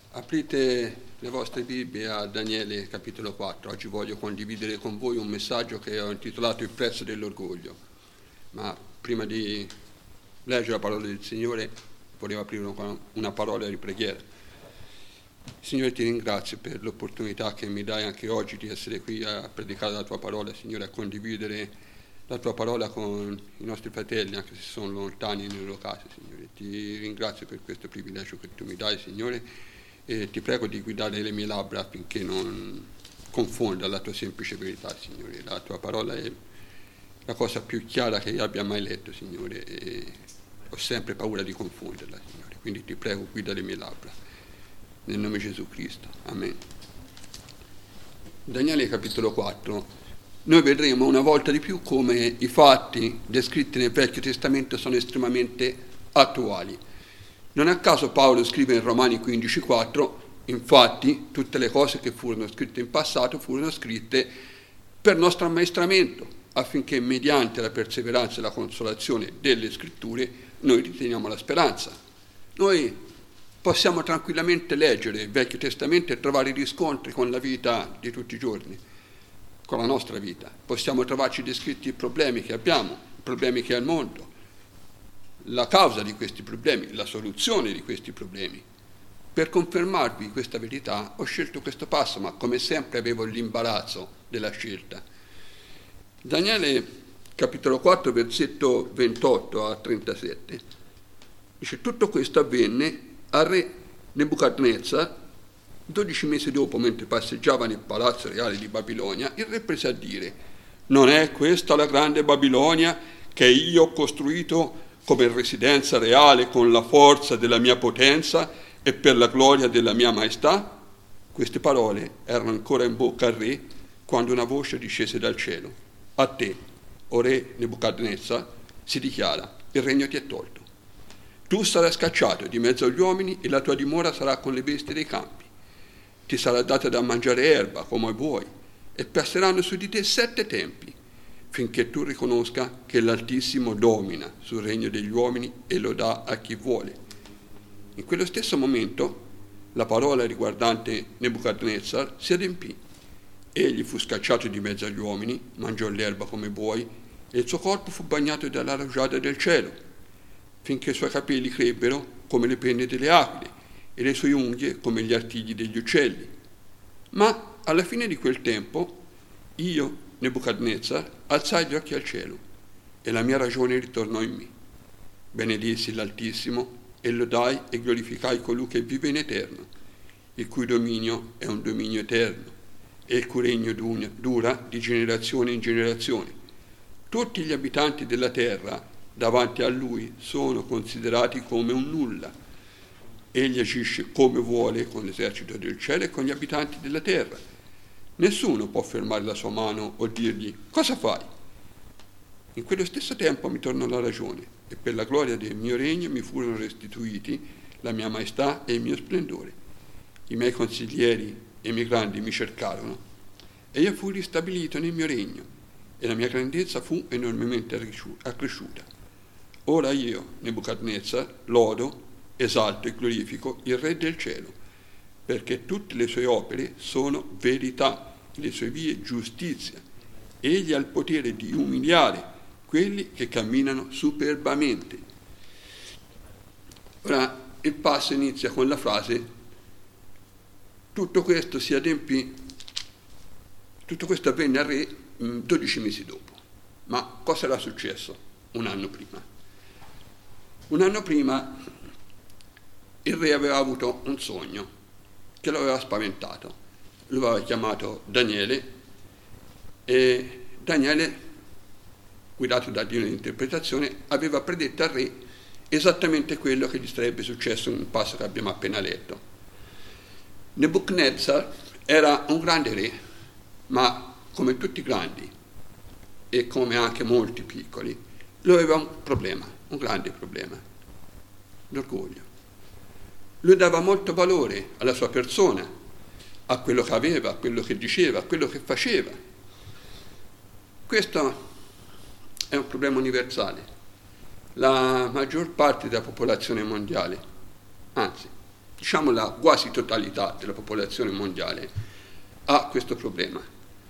Aprite le vostre Bibbie a Daniele capitolo 4. Oggi voglio condividere con voi un messaggio che ho intitolato Il prezzo dell'orgoglio. Ma prima di leggere la parola del Signore volevo aprire con una parola di preghiera. Signore, ti ringrazio per l'opportunità che mi dai anche oggi di essere qui a predicare la tua parola, Signore, a condividere la tua parola con i nostri fratelli, anche se sono lontani nelle loro case, Signore. Ti ringrazio per questo privilegio che tu mi dai, Signore, e ti prego di guidare le mie labbra affinché non confonda la tua semplice verità, Signore. La tua parola è la cosa più chiara che io abbia mai letto, Signore, e ho sempre paura di confonderla, Signore. Quindi ti prego, guida le mie labbra. Nel nome di Gesù Cristo. Amen. Daniele capitolo 4. Noi vedremo una volta di più come i fatti descritti nel Vecchio Testamento sono estremamente attuali. Non a caso Paolo scrive in Romani 15,4: infatti tutte le cose che furono scritte in passato furono scritte per nostro ammaestramento, affinché mediante la perseveranza e la consolazione delle scritture noi riteniamo la speranza. Noi possiamo tranquillamente leggere il Vecchio Testamento e trovare riscontri con la vita di tutti i giorni, con la nostra vita. Possiamo trovarci descritti i problemi che abbiamo, i problemi che ha il mondo, la causa di questi problemi, la soluzione di questi problemi. Per confermarvi questa verità ho scelto questo passo, ma come sempre avevo l'imbarazzo della scelta. Daniele capitolo 4 versetto 28 a 37 dice: tutto questo avvenne al re Nebuchadnezzar 12 mesi dopo, mentre passeggiava nel palazzo reale di Babilonia. Il re prese a dire: non è questa la grande Babilonia che io ho costruito come residenza reale con la forza della mia potenza e per la gloria della mia maestà? Queste parole erano ancora in bocca al re quando una voce discese dal cielo: a te, o re Nebuchadnezzar, si dichiara, il regno ti è tolto. Tu sarai scacciato di mezzo agli uomini e la tua dimora sarà con le bestie dei campi. Ti sarà data da mangiare erba come vuoi e passeranno su di te 7 tempi, finché tu riconosca che l'Altissimo domina sul regno degli uomini e lo dà a chi vuole. In quello stesso momento la parola riguardante Nebuchadnezzar si adempì. Egli fu scacciato di mezzo agli uomini, mangiò l'erba come buoi e il suo corpo fu bagnato dalla rugiada del cielo, finché i suoi capelli crebbero come le penne delle aquile e le sue unghie come gli artigli degli uccelli. Ma alla fine di quel tempo io, Nebuchadnezzar, alzai gli occhi al cielo e la mia ragione ritornò in me. Benedissi l'Altissimo e lodai e glorificai colui che vive in eterno, il cui dominio è un dominio eterno e il cui regno dura di generazione in generazione. Tutti gli abitanti della terra davanti a lui sono considerati come un nulla. Egli agisce come vuole con l'esercito del cielo e con gli abitanti della terra. Nessuno può fermare la sua mano o dirgli: cosa fai? In quello stesso tempo mi tornò la ragione e per la gloria del mio regno mi furono restituiti la mia maestà e il mio splendore. I miei consiglieri e i miei grandi mi cercarono e io fui ristabilito nel mio regno e la mia grandezza fu enormemente accresciuta. Ora io, Nebuchadnezzar, lodo, esalto e glorifico il Re del cielo, perché tutte le sue opere sono verità, le sue vie giustizia. Egli ha il potere di umiliare quelli che camminano superbamente. Ora il passo inizia con la frase: tutto questo si adempì, tutto questo avvenne al re 12 mesi dopo. Ma cosa era successo un anno prima? Un anno prima il re aveva avuto un sogno che lo aveva spaventato. Lo aveva chiamato Daniele e Daniele, guidato da Dio nell'interpretazione, aveva predetto al re esattamente quello che gli sarebbe successo in un passo che abbiamo appena letto. Nebuchadnezzar era un grande re, ma come tutti i grandi e come anche molti piccoli, lui aveva un problema, un grande problema: l'orgoglio. Lui dava molto valore alla sua persona, a quello che aveva, a quello che diceva, a quello che faceva. Questo è un problema universale. La maggior parte della popolazione mondiale, anzi il diciamo la quasi totalità della popolazione mondiale, ha questo problema.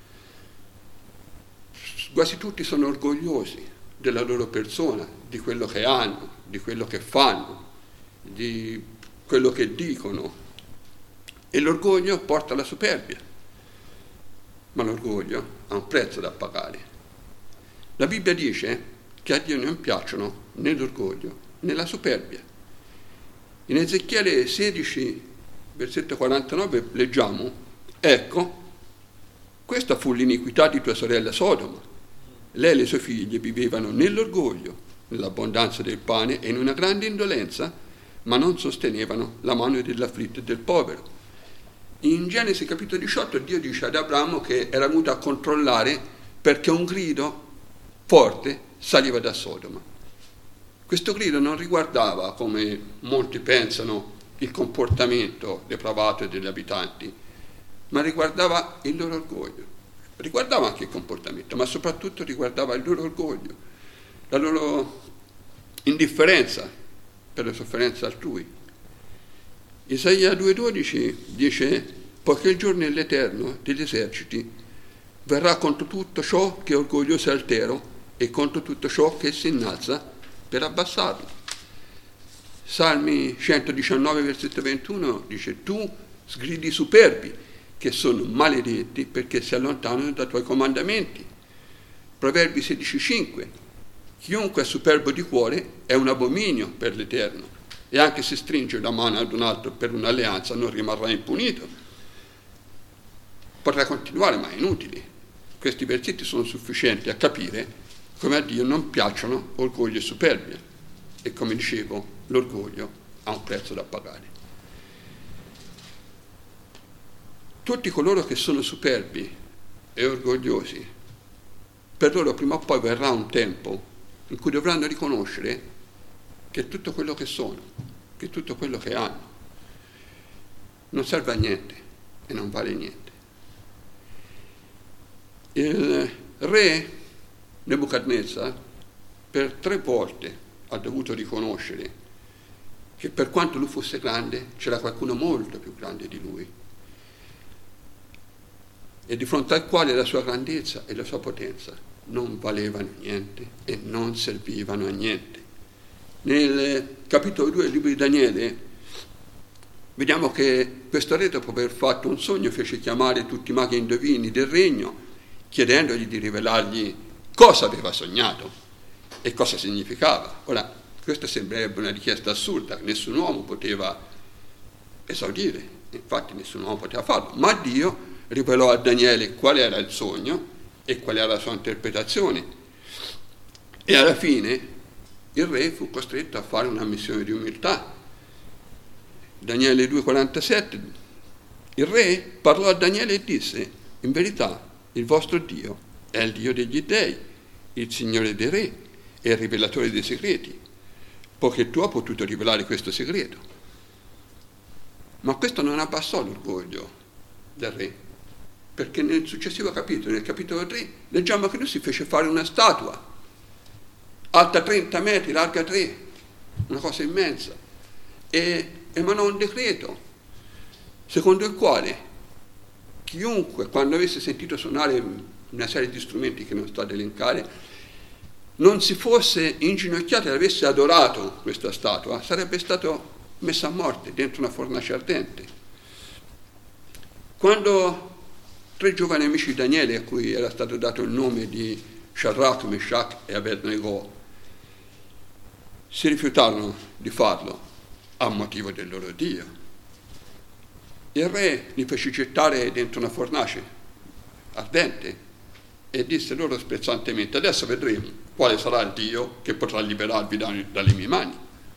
Quasi tutti sono orgogliosi della loro persona, di quello che hanno, di quello che fanno, di quello che dicono. E l'orgoglio porta alla superbia, ma l'orgoglio ha un prezzo da pagare. La Bibbia dice che a Dio non piacciono né l'orgoglio né la superbia. In Ezechiele 16, versetto 49, leggiamo: ecco, questa fu l'iniquità di tua sorella Sodoma. Lei e le sue figlie vivevano nell'orgoglio, nell'abbondanza del pane e in una grande indolenza, ma non sostenevano la mano dell'afflitto e del povero. In Genesi capitolo 18 Dio dice ad Abramo che era venuto a controllare perché un grido forte saliva da Sodoma. Questo grido non riguardava, come molti pensano, il comportamento depravato degli abitanti, ma riguardava il loro orgoglio. Riguardava anche il comportamento, ma soprattutto riguardava il loro orgoglio, la loro indifferenza per le sofferenze altrui. Isaia 2,12 dice: poiché il giorno dell'Eterno degli eserciti verrà contro tutto ciò che è orgoglioso e altero e contro tutto ciò che si innalza per abbassarlo. Salmi 119, versetto 21 dice: tu sgridi superbi che sono maledetti perché si allontanano dai tuoi comandamenti. Proverbi 16,5: chiunque è superbo di cuore è un abominio per l'Eterno, e anche se stringe la mano ad un altro per un'alleanza non rimarrà impunito. Potrei continuare, ma è inutile. Questi versetti sono sufficienti a capire come a Dio non piacciono orgoglio e superbia, e come dicevo, l'orgoglio ha un prezzo da pagare. Tutti coloro che sono superbi e orgogliosi, per loro prima o poi verrà un tempo in cui dovranno riconoscere che tutto quello che sono, che tutto quello che hanno, non serve a niente e non vale niente. Il re Nebuchadnezzar per 3 volte ha dovuto riconoscere che per quanto lui fosse grande c'era qualcuno molto più grande di lui, e di fronte al quale la sua grandezza e la sua potenza non valevano niente e non servivano a niente. Nel capitolo 2 del libro di Daniele vediamo che questo re, dopo aver fatto un sogno, fece chiamare tutti i maghi e indovini del regno, chiedendogli di rivelargli cosa aveva sognato e cosa significava. Ora, questa sembrerebbe una richiesta assurda, che nessun uomo poteva esaudire, infatti nessun uomo poteva farlo, ma Dio rivelò a Daniele qual era il sogno e qual era la sua interpretazione, e alla fine il re fu costretto a fare una missione di umiltà. Daniele 2,47: il re parlò a Daniele e disse: in verità il vostro Dio è il Dio degli dei, il Signore dei re e il rivelatore dei segreti, poiché tu hai potuto rivelare questo segreto. Ma questo non abbassò l'orgoglio del re, perché nel successivo capitolo, nel capitolo 3, leggiamo che lui si fece fare una statua alta 30 metri, larga 3, una cosa immensa, e emanò un decreto secondo il quale chiunque, quando avesse sentito suonare una serie di strumenti che non sto ad elencare, non si fosse inginocchiato e avesse adorato questa statua, sarebbe stato messo a morte dentro una fornace ardente. Quando 3 giovani amici di Daniele, a cui era stato dato il nome di Shadrach, Meshach e Abednego, si rifiutarono di farlo a motivo del loro Dio, il re li fece gettare dentro una fornace ardente e disse loro sprezzantemente: adesso vedremo quale sarà il Dio che potrà liberarvi dalle mie mani.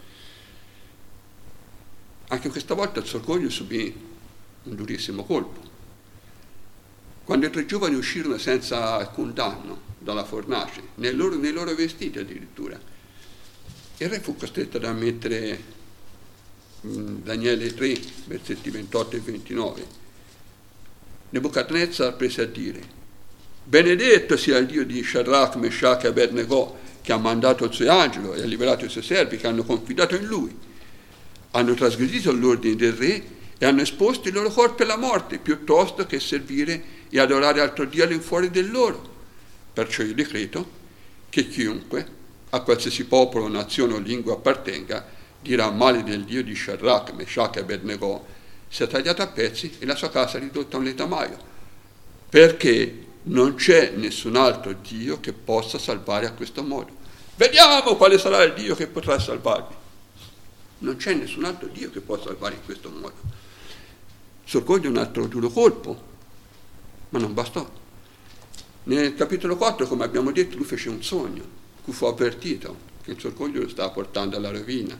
Anche questa volta il suo orgoglio subì un durissimo colpo. Quando i 3 giovani uscirono senza alcun danno dalla fornace, nei loro vestiti addirittura, il re fu costretto ad ammettere, Daniele 3, versetti 28 e 29, Nebuchadnezzar prese a dire: benedetto sia il Dio di Shadrach, Meshach e Abednego, che ha mandato il suo angelo e ha liberato i suoi servi che hanno confidato in lui. hanno trasgredito l'ordine del re e hanno esposto il loro corpo alla morte, piuttosto che servire e adorare altro Dio all'infuori del loro. Perciò io decreto che chiunque, a qualsiasi popolo, nazione o lingua appartenga, dirà male del Dio di Shadrach, Meshach e Abednego, sia tagliato a pezzi e la sua casa ridotta a un letamaio, perché non c'è nessun altro Dio che possa salvare a questo modo. Vediamo quale sarà il Dio che potrà salvarvi. Non c'è nessun altro Dio che possa salvare in questo modo. Sorgoglia un altro duro colpo, ma non bastò. Nel capitolo 4, come abbiamo detto, lui fece un sogno, cui fu avvertito che il suo orgoglio lo stava portando alla rovina.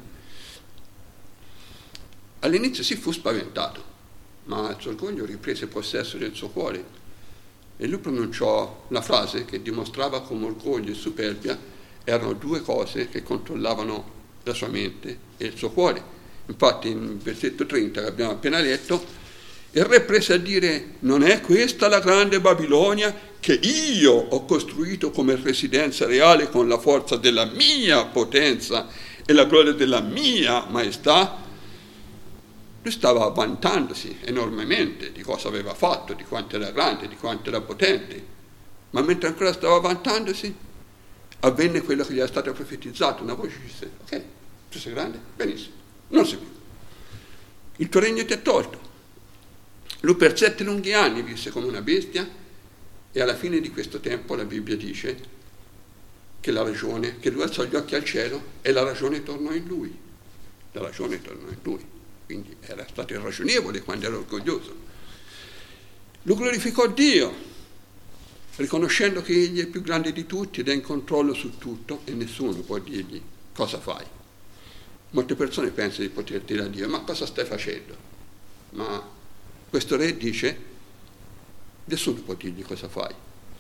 All'inizio si fu spaventato, ma il suo orgoglio riprese possesso del suo cuore e lui pronunciò la frase che dimostrava come orgoglio e superbia erano due cose che controllavano la sua mente e il suo cuore. Infatti in versetto 30 che abbiamo appena letto, il re prese a dire: non è questa la grande Babilonia che io ho costruito come residenza reale con la forza della mia potenza e la gloria della mia maestà? Lui stava vantandosi enormemente di cosa aveva fatto, di quanto era grande, di quanto era potente, ma mentre ancora stava vantandosi avvenne quello che gli era stato profetizzato. Una voce disse: ok, tu sei grande, benissimo, non sei più, il tuo regno ti è tolto. Lui per 7 lunghi anni visse come una bestia e alla fine di questo tempo la Bibbia dice che la ragione, che lui alzò gli occhi al cielo e la ragione tornò in lui. La ragione tornò in lui, quindi era stato irragionevole quando era orgoglioso. Lui glorificò Dio, riconoscendo che egli è il più grande di tutti ed è in controllo su tutto e nessuno può dirgli cosa fai. Molte persone pensano di poter dire a Dio: ma cosa stai facendo? Ma questo re dice: nessuno può dirgli cosa fai.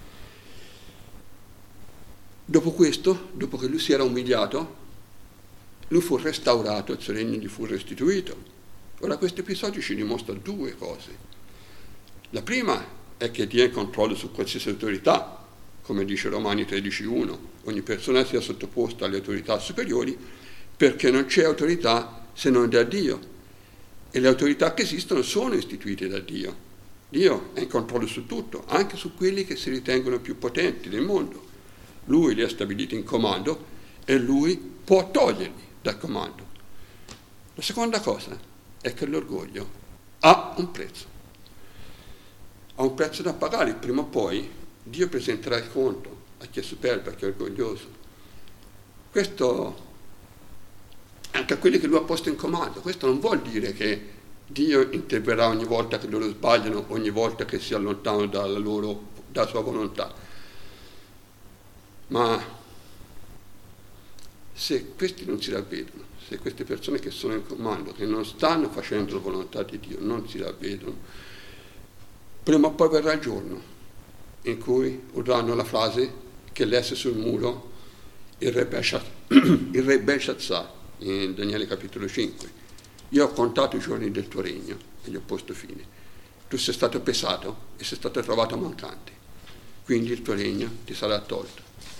Dopo questo, dopo che lui si era umiliato, lui fu restaurato, il suo regno gli fu restituito. Ora questo episodio ci dimostra due cose. La prima è che Dio è in controllo su qualsiasi autorità, come dice Romani 13:1, ogni persona sia sottoposta alle autorità superiori, perché non c'è autorità se non da Dio. E le autorità che esistono sono istituite da Dio. Dio è in controllo su tutto, anche su quelli che si ritengono più potenti del mondo. Lui li ha stabiliti in comando e lui può toglierli dal comando. La seconda cosa è che l'orgoglio ha un prezzo. Ha un prezzo da pagare. Prima o poi Dio presenterà il conto a chi è superbo, a chi è orgoglioso. Questo anche a quelli che lui ha posto in comando. Questo non vuol dire che Dio interverrà ogni volta che loro sbagliano, ogni volta che si allontanano dalla sua volontà. Ma se questi non si ravvedono, se queste persone che sono in comando, che non stanno facendo la volontà di Dio, non si ravvedono, prima o poi verrà il giorno in cui udranno la frase che lesse sul muro il re Belshazzar in Daniele capitolo 5: io ho contato i giorni del tuo regno e gli ho posto fine. Tu sei stato pesato e sei stato trovato mancante, quindi il tuo regno ti sarà tolto.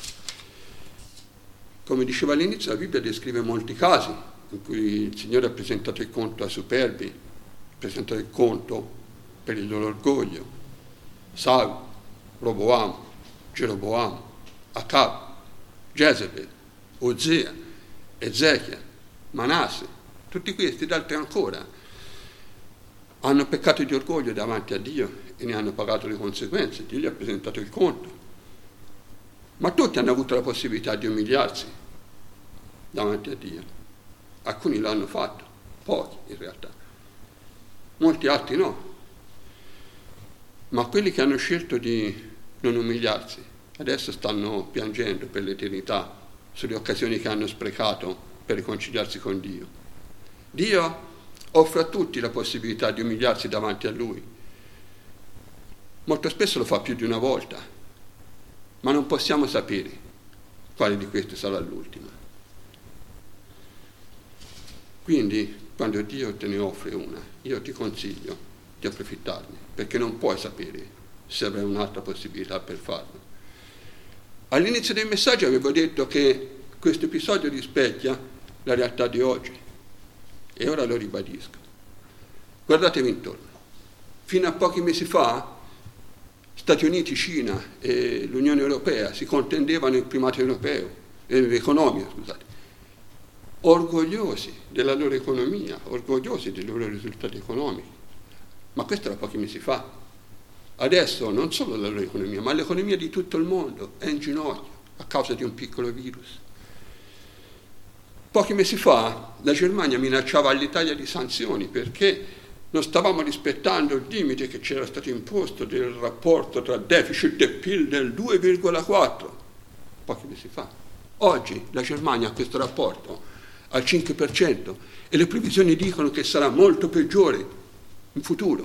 Come diceva all'inizio, la Bibbia descrive molti casi in cui il Signore ha presentato il conto ai superbi, ha presentato il conto per il loro orgoglio. Saul, Roboam, Geroboam, Acab, Jezebel, Osea, Ezechia, Manasse, tutti questi ed altri ancora hanno peccato di orgoglio davanti a Dio e ne hanno pagato le conseguenze. Dio gli ha presentato il conto, ma tutti hanno avuto la possibilità di umiliarsi davanti a Dio. Alcuni l'hanno fatto, pochi in realtà, molti altri no, ma quelli che hanno scelto di non umiliarsi adesso stanno piangendo per l'eternità sulle occasioni che hanno sprecato per riconciliarsi con Dio. Dio offre a tutti la possibilità di umiliarsi davanti a Lui. Molto spesso lo fa più di una volta, ma non possiamo sapere quale di queste sarà l'ultima. Quindi, quando Dio te ne offre una, io ti consiglio di approfittarne, perché non puoi sapere se avrai un'altra possibilità per farlo. All'inizio del messaggio avevo detto che questo episodio rispecchia la realtà di oggi e ora lo ribadisco. Guardatevi intorno. Fino a pochi mesi fa Stati Uniti, Cina e l'Unione Europea si contendevano il primato europeo, economico, scusate, orgogliosi della loro economia, orgogliosi dei loro risultati economici. Ma questo era pochi mesi fa. Adesso non solo la loro economia, ma l'economia di tutto il mondo è in ginocchio a causa di un piccolo virus. Pochi mesi fa la Germania minacciava all'Italia di sanzioni perché non stavamo rispettando il limite che c'era stato imposto del rapporto tra deficit e PIL del 2,4 pochi mesi fa. Oggi la Germania ha questo rapporto al 5% e le previsioni dicono che sarà molto peggiore in futuro.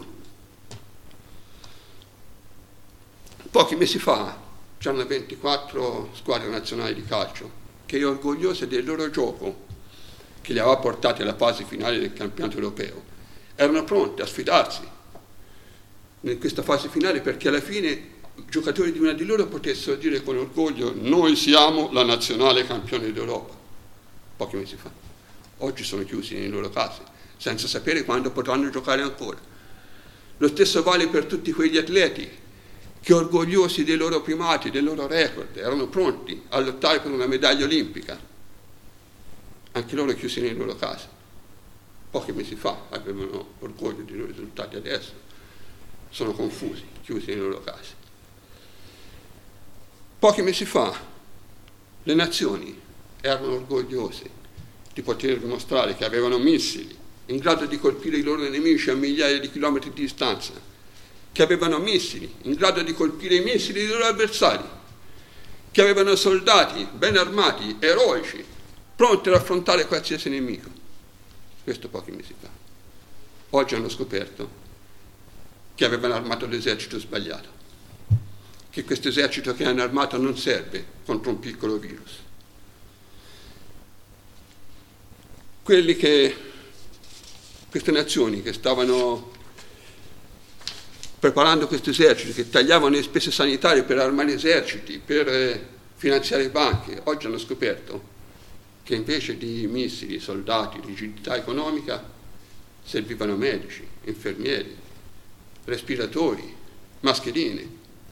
Pochi mesi fa c'erano 24 squadre nazionali di calcio che, orgogliose del loro gioco che li aveva portati alla fase finale del campionato europeo, erano pronti a sfidarsi in questa fase finale perché alla fine i giocatori di una di loro potessero dire con orgoglio: noi siamo la nazionale campione d'Europa. Pochi mesi fa. Oggi sono chiusi nei loro casi senza sapere quando potranno giocare ancora. Lo stesso vale per tutti quegli atleti che, orgogliosi dei loro primati, dei loro record, erano pronti a lottare per una medaglia olimpica, anche loro chiusi nei loro casi. Pochi mesi fa avevano orgoglio dei loro risultati, adesso sono confusi, chiusi nei loro casi. Pochi mesi fa le nazioni erano orgogliose di poter dimostrare che avevano missili in grado di colpire i loro nemici a migliaia di chilometri di distanza, che avevano missili in grado di colpire i missili dei loro avversari, che avevano soldati ben armati, eroici, pronti ad affrontare qualsiasi nemico. Questo pochi mesi fa. Oggi hanno scoperto che avevano armato l'esercito sbagliato, che questo esercito che hanno armato non serve contro un piccolo virus. Queste nazioni che stavano preparando questo esercito, che tagliavano le spese sanitarie per armare eserciti, per finanziare banche, oggi hanno scoperto che invece di missili, soldati, rigidità economica, servivano medici, infermieri, respiratori, mascherine.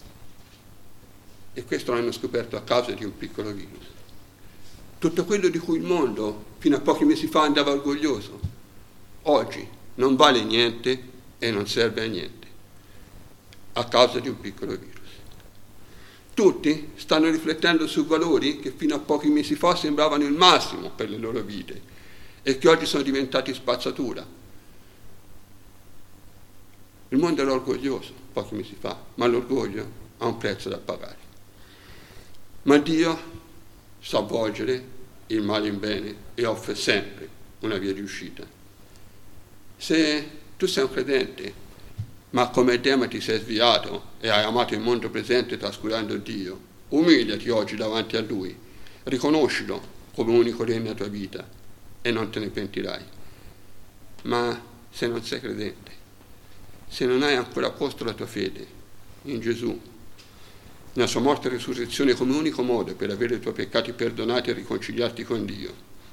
E questo l'hanno scoperto a causa di un piccolo virus. Tutto quello di cui il mondo fino a pochi mesi fa andava orgoglioso, oggi non vale niente e non serve a niente, a causa di un piccolo virus. Tutti stanno riflettendo su valori che fino a pochi mesi fa sembravano il massimo per le loro vite e che oggi sono diventati spazzatura. Il mondo era orgoglioso pochi mesi fa, ma l'orgoglio ha un prezzo da pagare. Ma Dio sa volgere il male in bene e offre sempre una via di uscita. Se tu sei un credente, ma come Dema ti sei sviato e hai amato il mondo presente trascurando Dio, umiliati oggi davanti a Lui, riconoscilo come unico re nella tua vita e non te ne pentirai. Ma se non sei credente, se non hai ancora posto la tua fede in Gesù, nella sua morte e risurrezione come unico modo per avere i tuoi peccati perdonati e riconciliarti con Dio,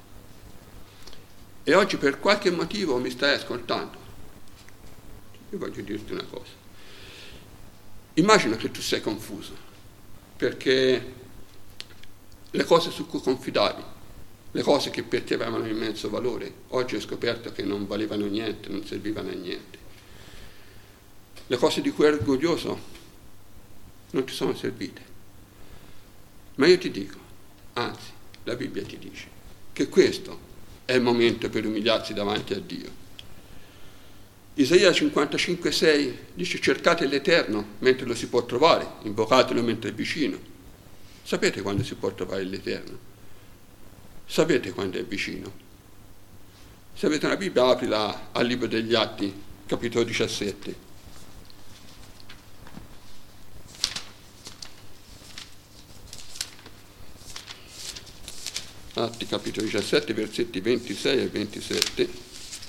e oggi per qualche motivo mi stai ascoltando, io voglio dirti una cosa. Immagina che tu sei confuso, perché le cose su cui confidavi, le cose che per te avevano immenso valore, oggi hai scoperto che non valevano niente, non servivano a niente. Le cose di cui eri orgoglioso non ti sono servite. Ma io ti dico, anzi, la Bibbia ti dice, che questo è il momento per umiliarsi davanti a Dio. Isaia 55,6 dice: cercate l'Eterno mentre lo si può trovare, invocatelo mentre è vicino. Sapete quando si può trovare l'Eterno? Sapete quando è vicino? Se avete una Bibbia, aprila al libro degli Atti, capitolo 17. Atti capitolo 17, versetti 26 e 27.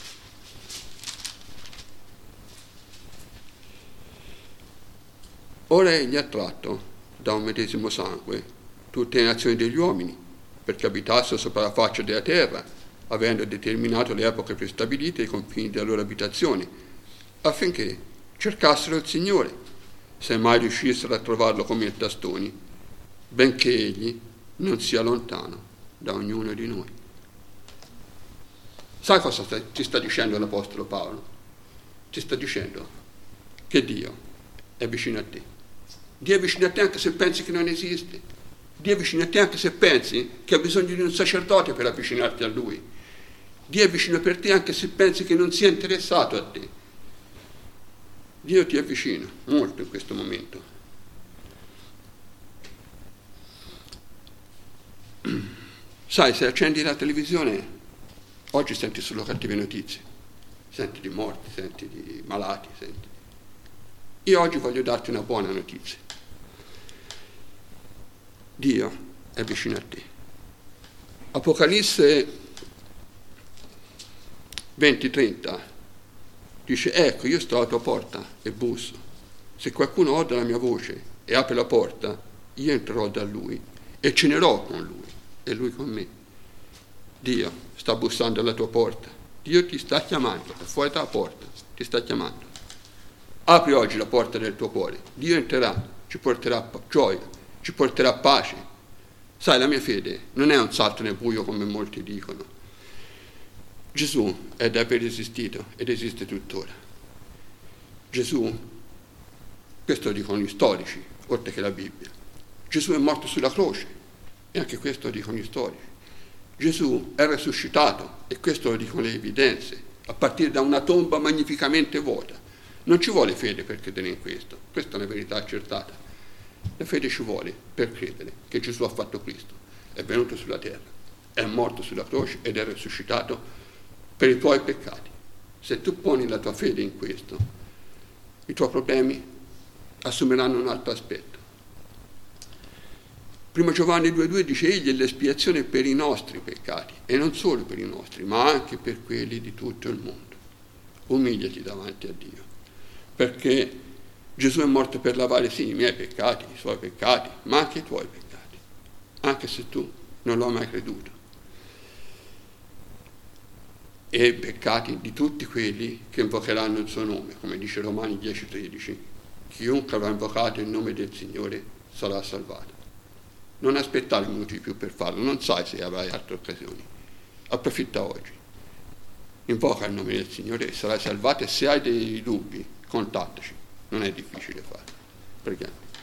Ora egli ha tratto da un medesimo sangue tutte le nazioni degli uomini, perché abitassero sopra la faccia della terra, avendo determinato le epoche prestabilite e i confini delle loro abitazioni, affinché cercassero il Signore, se mai riuscissero a trovarlo come i tastoni, benché Egli non sia lontano da ognuno di noi. Sai cosa ci sta dicendo l'Apostolo Paolo? Ci sta dicendo che Dio è vicino a te. Dio è vicino a te anche se pensi che non esiste. Dio è vicino a te anche se pensi che hai bisogno di un sacerdote per avvicinarti a Lui. Dio è vicino per te anche se pensi che non sia interessato a te. Dio ti è vicino molto in questo momento. Sai, se accendi la televisione, oggi senti solo cattive notizie. Senti di morti, senti di malati, senti. Io oggi voglio darti una buona notizia. Dio è vicino a te. Apocalisse 20:30 dice: ecco, io sto alla tua porta e busso. Se qualcuno odia la mia voce e apre la porta, io entrerò da lui e cenerò con lui e lui con me. Dio sta bussando alla tua porta. Dio ti sta chiamando, è fuori dalla porta, ti sta chiamando. Apri oggi la porta del tuo cuore. Dio entrerà, ci porterà gioia, ci porterà pace. Sai, la mia fede non è un salto nel buio come molti dicono. Gesù è da aver esistito ed esiste tuttora. Gesù, questo lo dicono gli storici, oltre che la Bibbia. Gesù è morto sulla croce, e anche questo lo dicono gli storici. Gesù è risuscitato, e questo lo dicono le evidenze, a partire da una tomba magnificamente vuota. Non ci vuole fede per credere in questo, questa è una verità accertata. La fede ci vuole per credere che Gesù ha fatto questo, è venuto sulla terra, è morto sulla croce ed è risuscitato per i tuoi peccati. Se tu poni la tua fede in questo, i tuoi problemi assumeranno un altro aspetto. 1 Giovanni 2,2 dice: egli è l'espiazione per i nostri peccati, e non solo per i nostri, ma anche per quelli di tutto il mondo. Umiliati davanti a Dio, perché Gesù è morto per lavare sì i miei peccati, i suoi peccati, ma anche i tuoi peccati, anche se tu non lo hai mai creduto. E i peccati di tutti quelli che invocheranno il suo nome, come dice Romani 10,13. Chiunque avrà invocato il nome del Signore sarà salvato. Non aspettare minuti di più per farlo, non sai se avrai altre occasioni. Approfitta oggi. Invoca il nome del Signore e sarai salvato, e se hai dei dubbi, contattaci. Non è difficile farlo. Preghiamo.